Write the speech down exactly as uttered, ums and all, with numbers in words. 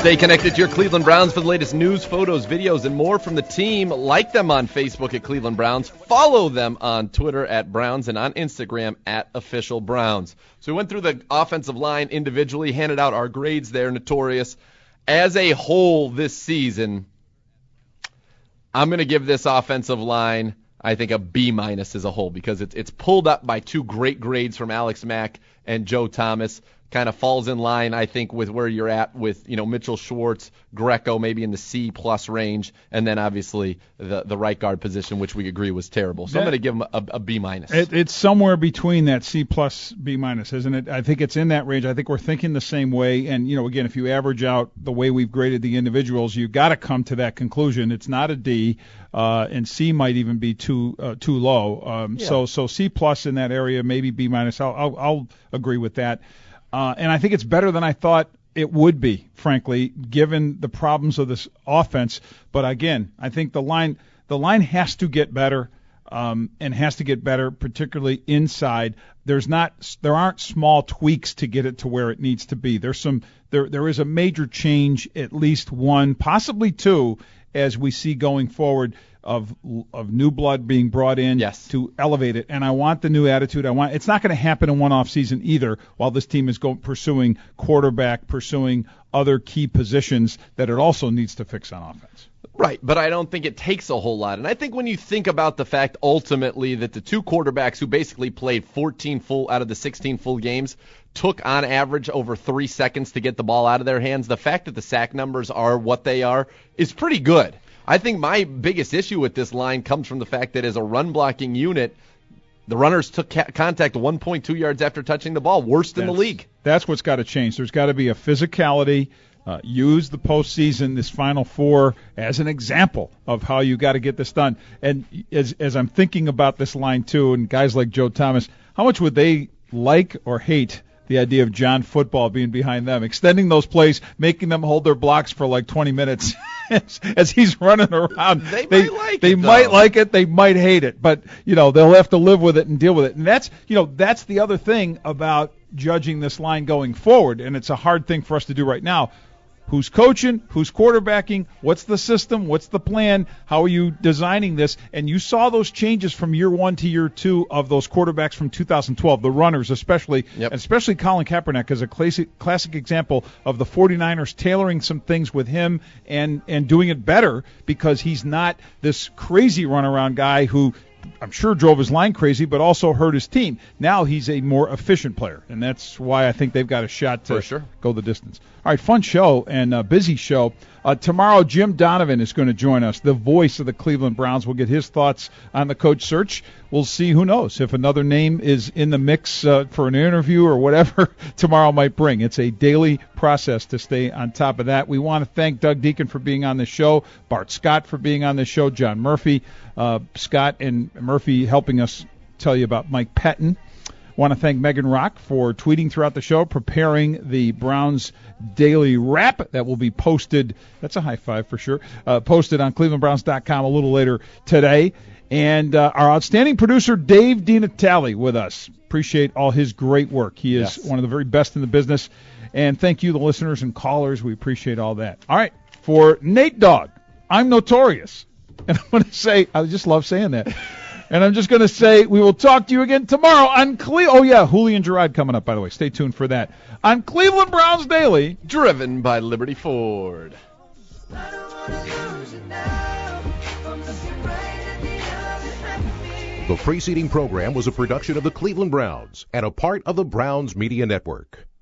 Stay connected to your Cleveland Browns for the latest news, photos, videos, and more from the team. Like them on Facebook at Cleveland Browns. Follow them on Twitter at Browns and on Instagram at Official Browns. So we went through the offensive line individually, handed out our grades there, notorious. As a whole this season, I'm going to give this offensive line, I think, a B minus as a whole because it's it's pulled up by two great grades from Alex Mack and Joe Thomas. Kind of falls in line, I think, with where you're at with, you know, Mitchell Schwartz, Greco, maybe in the C plus range, and then obviously the the right guard position, which we agree was terrible. So that, I'm going to give him a, a B minus. It, it's somewhere between that C plus B minus, isn't it? I think it's in that range. I think we're thinking the same way. And you know, again, if you average out the way we've graded the individuals, you got to come to that conclusion. It's not a D, uh, and C might even be too uh, too low. Um, yeah. So so C plus in that area, maybe B minus. I'll, I'll I'll agree with that. Uh, and I think it's better than I thought it would be, frankly, given the problems of this offense. But again, I think the line the line has to get better, um, and has to get better, particularly inside. There's not there aren't small tweaks to get it to where it needs to be. There's some there there is a major change, at least one, possibly two, as we see going forward. Of of new blood being brought in yes. to elevate it, and I want the new attitude. I want it's not going to happen in one off season either. While this team is going pursuing quarterback, pursuing other key positions that it also needs to fix on offense. Right, but I don't think it takes a whole lot. And I think when you think about the fact ultimately that the two quarterbacks who basically played fourteen full out of the sixteen full games took on average over three seconds to get the ball out of their hands, the fact that the sack numbers are what they are is pretty good. I think my biggest issue with this line comes from the fact that as a run-blocking unit, the runners took ca- contact one point two yards after touching the ball, worst in that's, the league. That's what's got to change. There's got to be a physicality. Uh, use the postseason, this Final Four, as an example of how you got to get this done. And as as I'm thinking about this line, too, and guys like Joe Thomas, how much would they like or hate the idea of John Football being behind them, extending those plays, making them hold their blocks for like twenty minutes as, as he's running around. They, they might like they it, might though. like it, they might hate it, but you know they'll have to live with it and deal with it. And that's you know that's the other thing about judging this line going forward, and it's a hard thing for us to do right now. Who's coaching? Who's quarterbacking? What's the system? What's the plan? How are you designing this? And you saw those changes from year one to year two of those quarterbacks from two thousand twelve, the runners especially, yep. and especially Colin Kaepernick is a classic, classic example of the 49ers tailoring some things with him and, and doing it better because he's not this crazy runaround guy who I'm sure drove his line crazy, but also hurt his team. Now he's a more efficient player, and that's why I think they've got a shot to For sure. go the distance. All right, fun show and a busy show. Uh, tomorrow, Jim Donovan is going to join us, the voice of the Cleveland Browns. We'll get his thoughts on the coach search. We'll see, who knows, if another name is in the mix uh, for an interview or whatever tomorrow might bring. It's a daily process to stay on top of that. We want to thank Doug Deacon for being on the show, Bart Scott for being on the show, John Murphy, uh, Scott and Murphy helping us tell you about Mike Patton. Want to thank Megan Rock for tweeting throughout the show, preparing the Browns Daily Wrap that will be posted. That's a high five for sure. Uh, posted on cleveland browns dot com a little later today. And uh, our outstanding producer, Dave DiNatale, with us. Appreciate all his great work. He is yes. one of the very best in the business. And thank you, the listeners and callers. We appreciate all that. All right. For Nate Dogg, I'm Notorious. And I'm going to say, I just love saying that. And I'm just going to say we will talk to you again tomorrow on Cle. Oh, yeah, Julian Gerard coming up, by the way. Stay tuned for that. On Cleveland Browns Daily. Driven by Liberty Ford. The preceding program was a production of the Cleveland Browns and a part of the Browns Media Network.